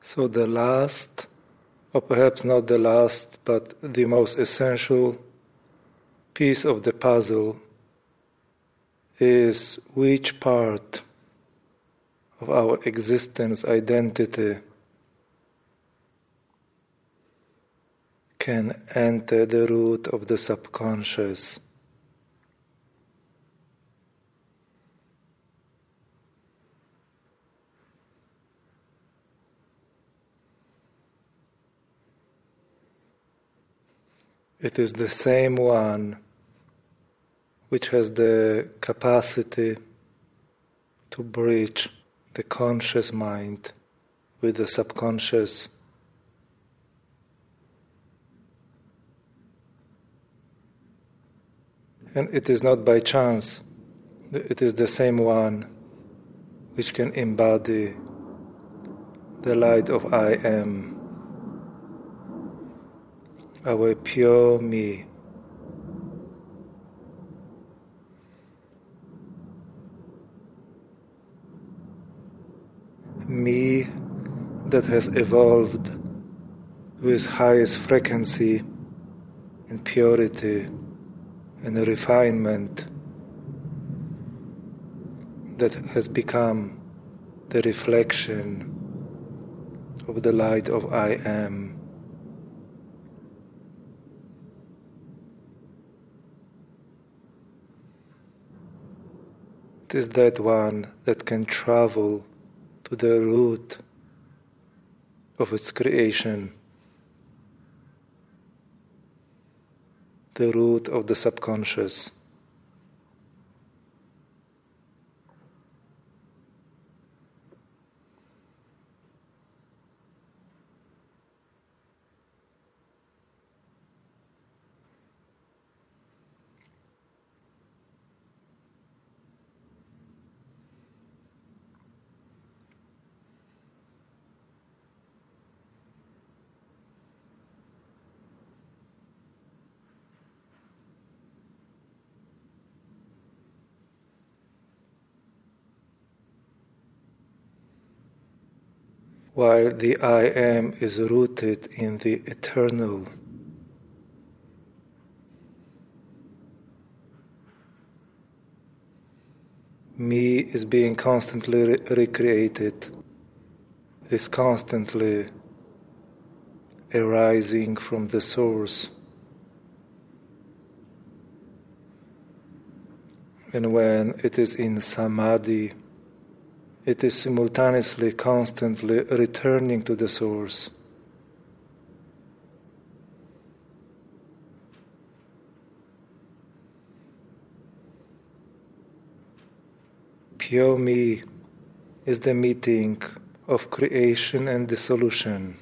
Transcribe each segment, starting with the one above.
So the last, or perhaps not the last, but the most essential piece of the puzzle is which part of our existence, identity, can enter the root of the subconscious. It is the same one which has the capacity to bridge the conscious mind with the subconscious. And it is not by chance, it is the same one which can embody the light of I Am, our pure me. Me that has evolved with highest frequency and purity and refinement, that has become the reflection of the light of I Am. It is that one that can travel to the root of its creation, the root of the subconscious. While the I Am is rooted in the eternal, me is being constantly recreated. It is constantly arising from the source. And when it is in samadhi, it is simultaneously, constantly returning to the source. Pure me is the meeting of creation and dissolution.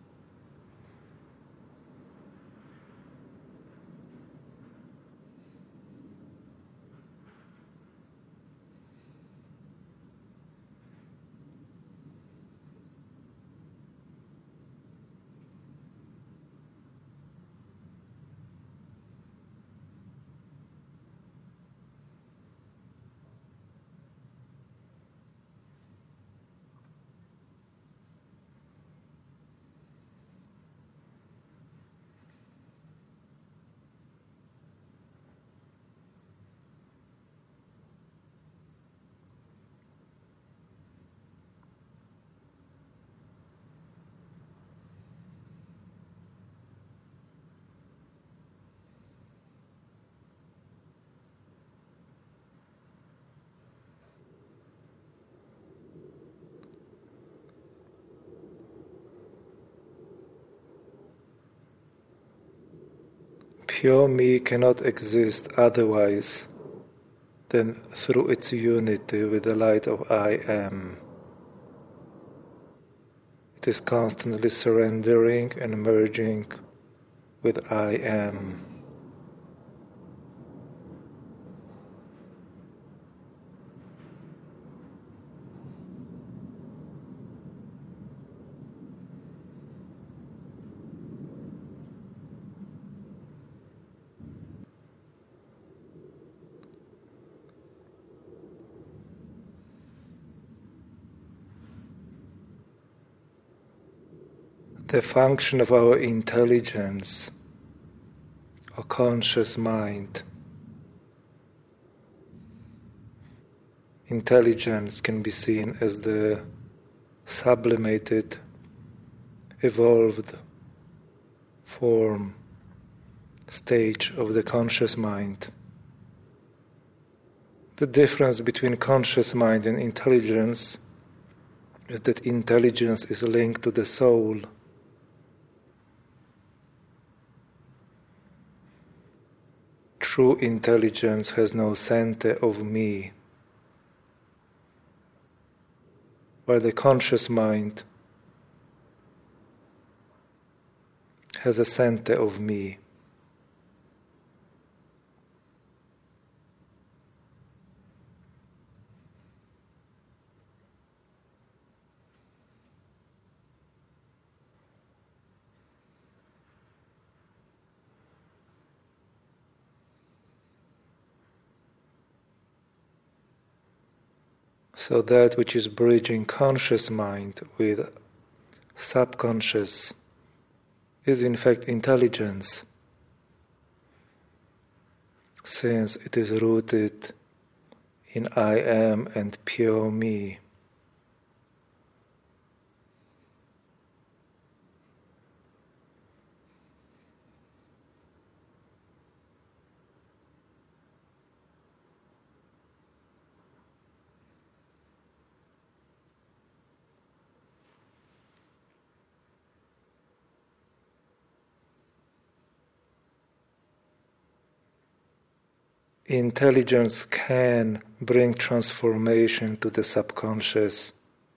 Pure me cannot exist otherwise than through its unity with the light of I Am. It is constantly surrendering and merging with I Am. the function of our intelligence or conscious mind. Intelligence can be seen as the sublimated, evolved form, stage of the conscious mind. The difference between conscious mind and intelligence is that intelligence is linked to the soul. True intelligence has no center of me, while the conscious mind has a center of me. So that which is bridging conscious mind with subconscious is in fact intelligence, since it is rooted in I am and pure me. Intelligence can bring transformation to the subconscious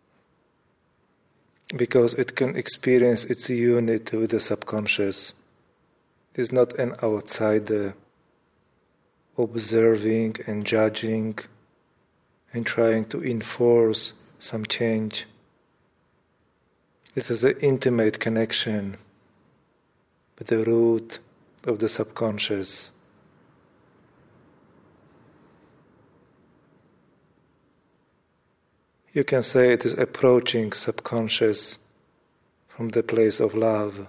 because it can experience its unity with the subconscious. It is not an outsider observing and judging and trying to enforce some change. It is an intimate connection with the root of the subconscious. You can say it is approaching subconscious from the place of love.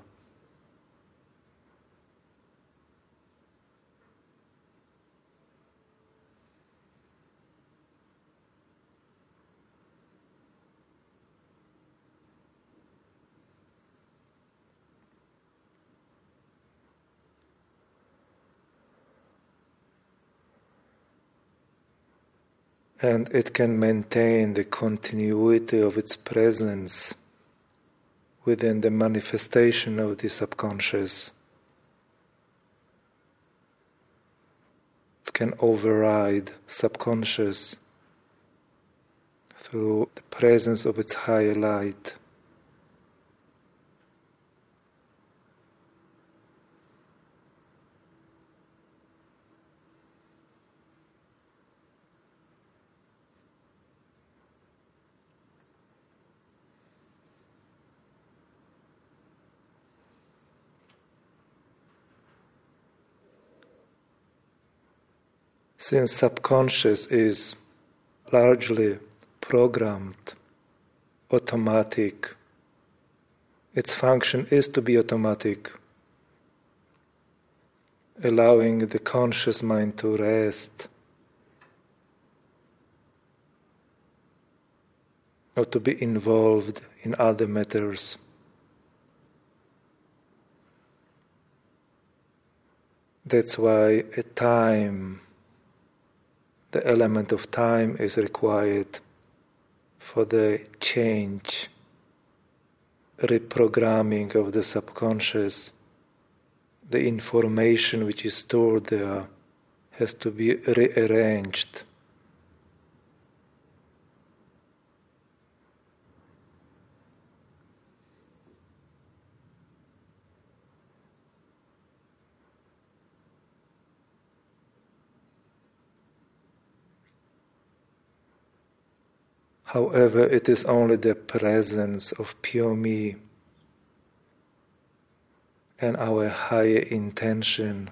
And it can maintain the continuity of its presence within the manifestation of the subconscious. It can override subconscious through the presence of its higher light. Since subconscious is largely programmed, automatic, its function is to be automatic, allowing the conscious mind to rest or to be involved in other matters. That's why the element of time is required for the change, reprogramming of the subconscious. The information which is stored there has to be rearranged. However, it is only the presence of pure me and our higher intention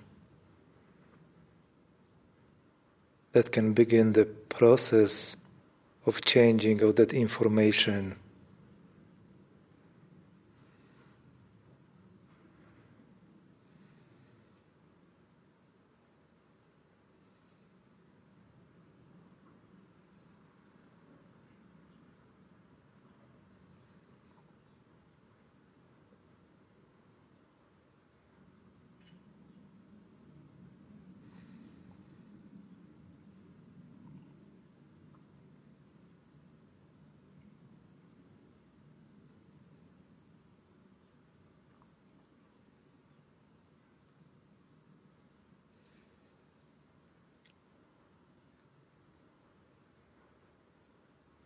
that can begin the process of changing of that information.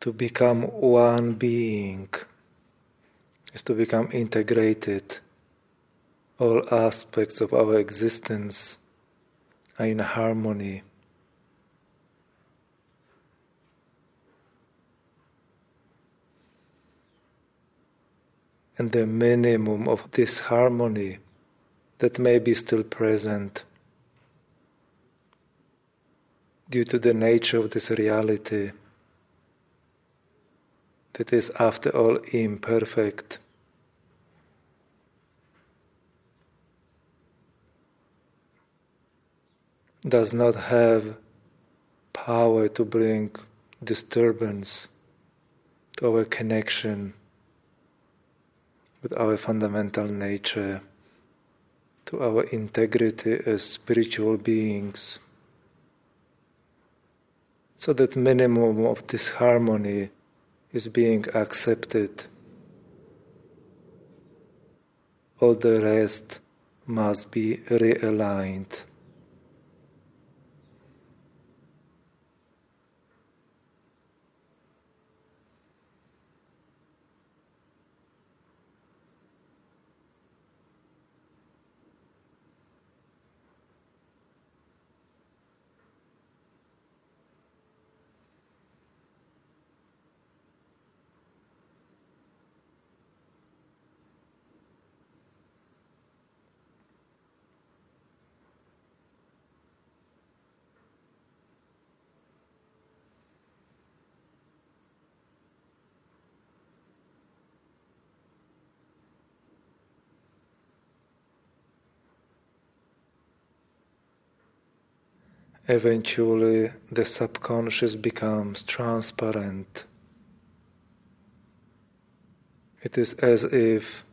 to become one being, is to become integrated. All aspects of our existence are in harmony. And the minimum of disharmony that may be still present due to the nature of this reality that is after all imperfect. Does not have power to bring disturbance to our connection with our fundamental nature, to our integrity as spiritual beings. So that minimum of disharmony is being accepted. All the rest must be realigned. Eventually, the subconscious becomes transparent. It is as if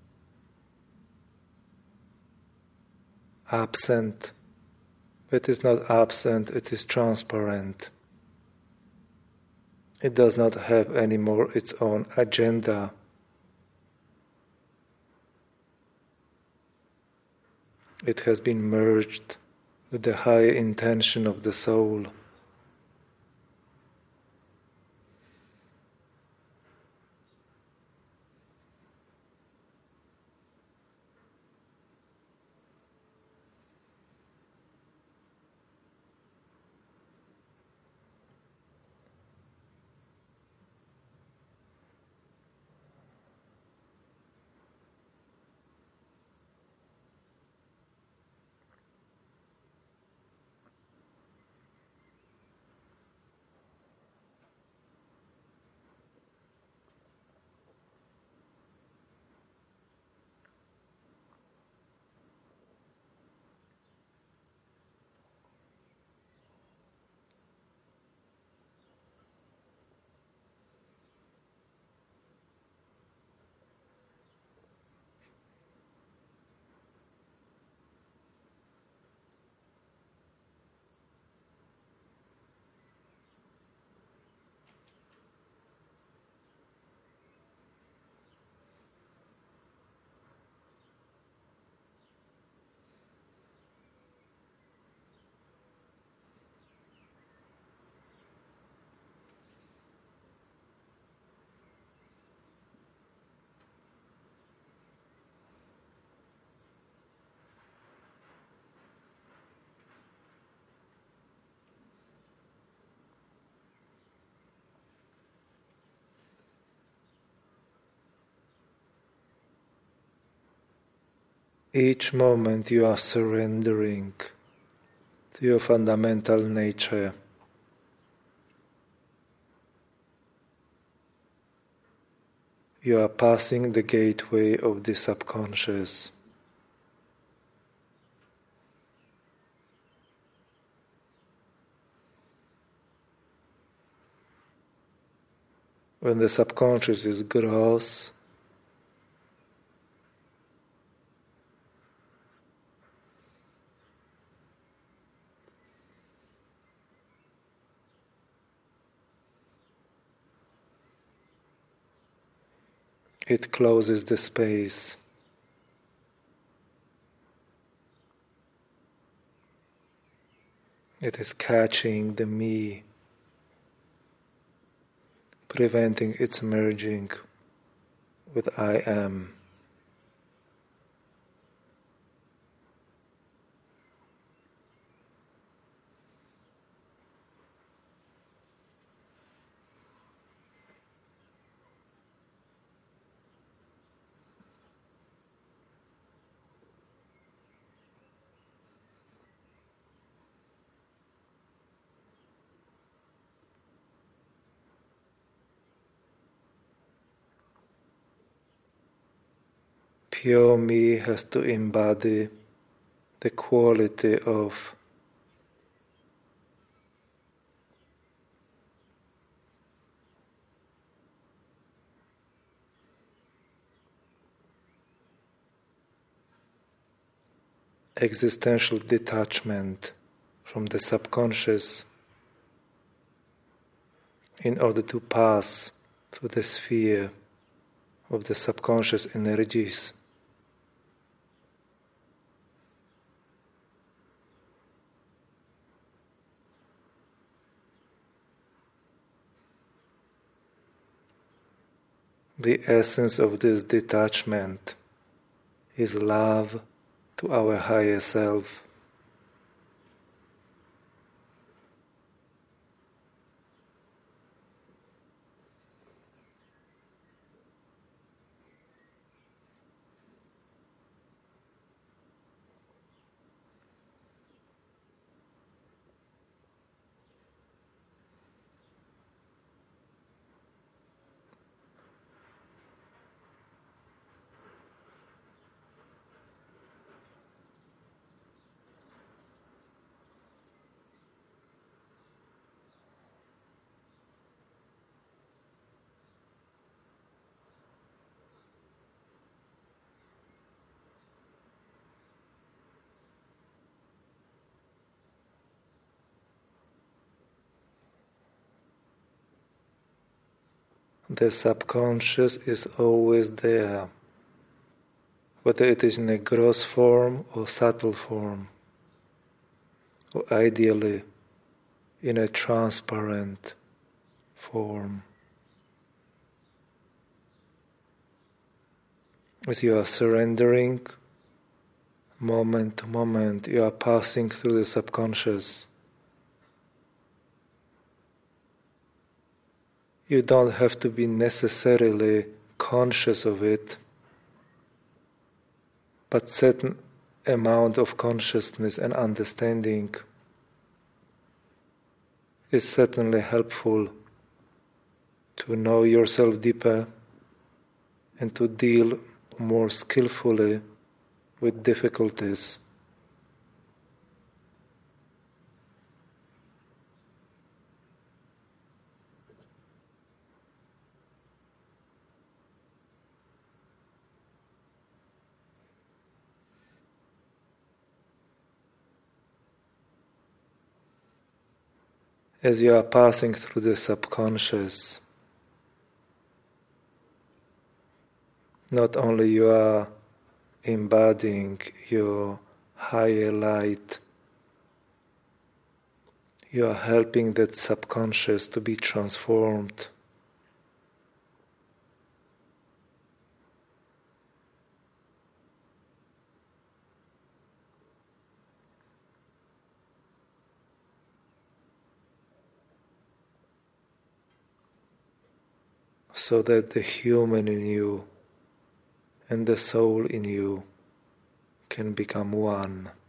absent, but it is not absent, it is transparent. It does not have anymore its own agenda. It has been merged with the higher intention of the soul. Each moment you are surrendering to your fundamental nature. You are passing the gateway of the subconscious. When the subconscious is gross, it closes the space. It is catching the me, preventing its merging with I am. Pure me has to embody the quality of existential detachment from the subconscious in order to pass through the sphere of the subconscious energies. The essence of this detachment is love to our higher self. The subconscious is always there, whether it is in a gross form or subtle form, or ideally in a transparent form. As you are surrendering, moment to moment, you are passing through the subconscious. You don't have to be necessarily conscious of it, but certain amount of consciousness and understanding is certainly helpful to know yourself deeper and to deal more skillfully with difficulties. As you are passing through the subconscious, not only you are embodying your higher light, you are helping that subconscious to be transformed. So that the human in you and the soul in you can become one.